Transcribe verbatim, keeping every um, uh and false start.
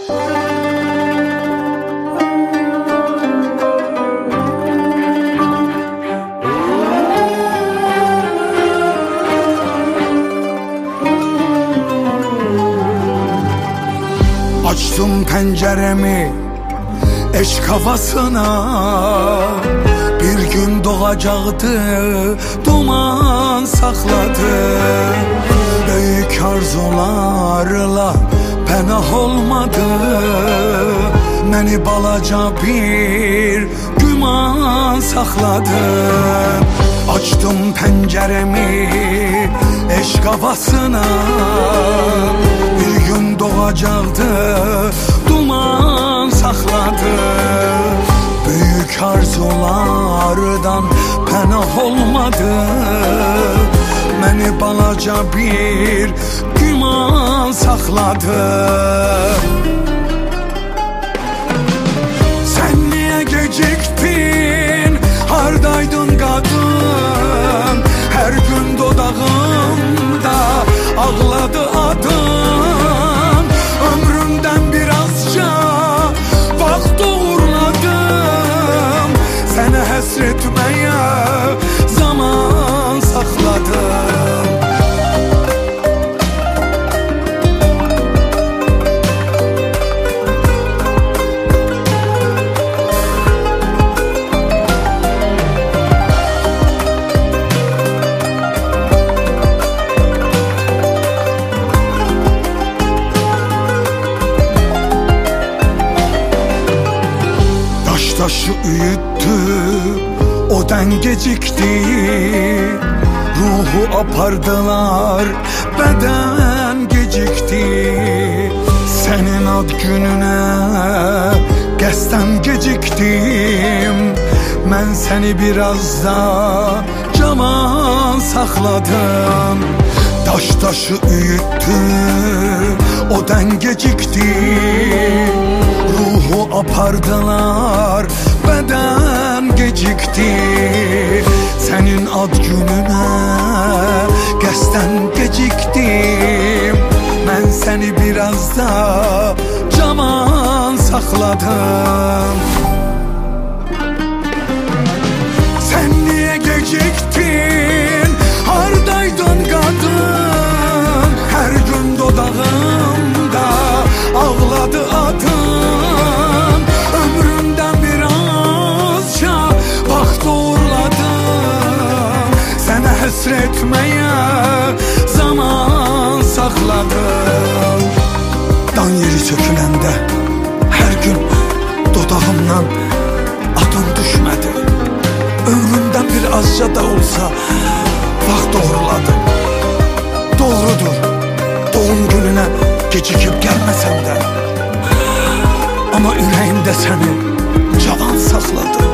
Açtım penceremi eşk havasına, bir gün doğacaktı duman sakladı. Büyük arzularla pənah olmadı, məni balaca bir güman sakladı. Açtım penceremi eşk havasına, bir gün doğacaktı duman sakladı. Büyük arzulardan pənah olmadı, məni balaca bir güman sakladı. Sen niye geciktin, hardaydın kadın? Her gün dodağımda ağladı adın. Ömrümden birazca vaxt uğurladım, seni həsretmeye zaman sakladım. Taşı üyüttü, odan gecikti. Ruhu apardılar, beden gecikti. Senin ad gününe qəsdən geciktim. Mən seni biraz da caman sakladım. Daş taşı üyüttü, odan gecikti. Ruhu apardılar, beden gecikti. Senin ad gününe qəsdən geciktim. Mən seni biraz da caman sakladım. Sen niye geciktin, hardaydın kadın? Her gün dodağımda ağladı adın. Ömrümden birazca vaxt uğurladım, seni həsretmeye zaman sakladım. Dan yeri söküləndə her gün dodağımdan adın düşmedi. Ömrümden bir azca da olsa vaxt uğurladım. Doğrudur, doğum gününe gecikip gelmesem de, ama yüreğimde seni cavan sakladım.